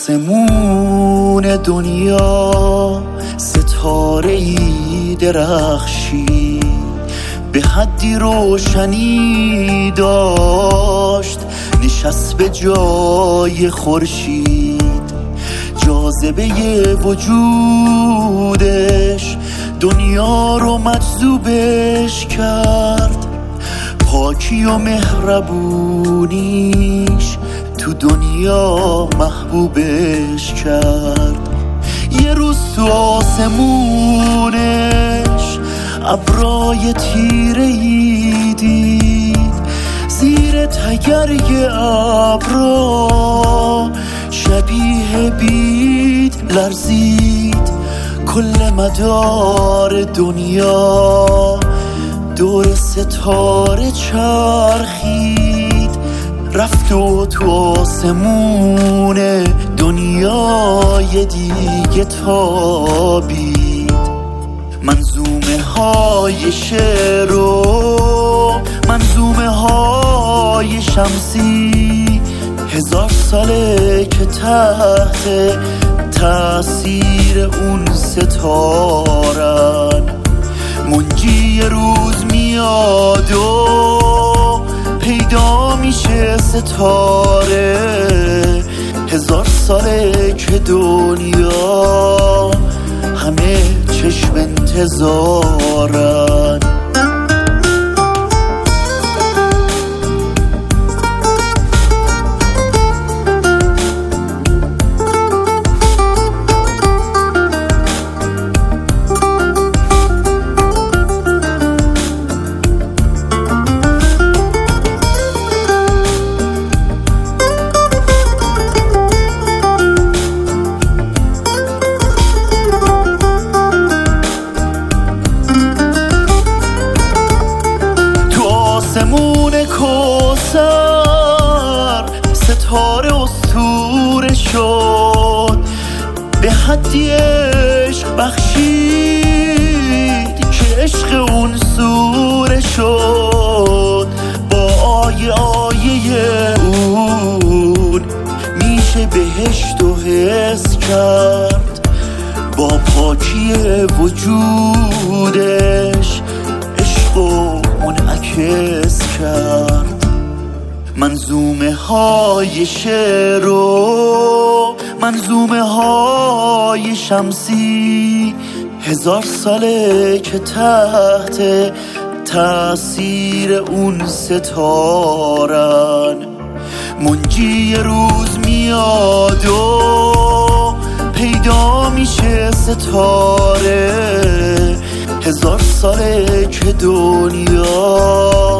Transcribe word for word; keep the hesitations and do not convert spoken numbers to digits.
آسمون دنیا ستاره‌ای درخشید، به حدی روشنی داشت نشست به جای خورشید. جاذبه وجودش دنیا رو مجذوبش کرد، پاکی و مهربونیش تو دنیا محبوبش کرد. یه روز تو آسمونش ابرای تیره‌ای دید، زیر تگرگ ابرا شبیه بید لرزید. کل مدار دنیا دور ستاره چرخید، رفت و تو آسمون دنیای دیگه تابید. منظومه های شعر و منظومه های شمسی، هزار ساله که تحت تأثیر اون ستارن. منجی روز میاد و پیدا میشه ستاره، هزار ساله که دنیا همه چشم انتظارن. آسمون کوثر ستاره اسطوره شد، به حدی عشق بخشید که عشق اون سوره شد. با آیه آیه اون میشه بهشت و حس کرد، با پاکی وجودش عشق و منعکس کرد. منظومه های شعر و منظومه های شمسی، هزار ساله که تحت تأثیر اون ستارن. منجی روز میاد و پیدا میشه ستاره، هزار ساله که دنیا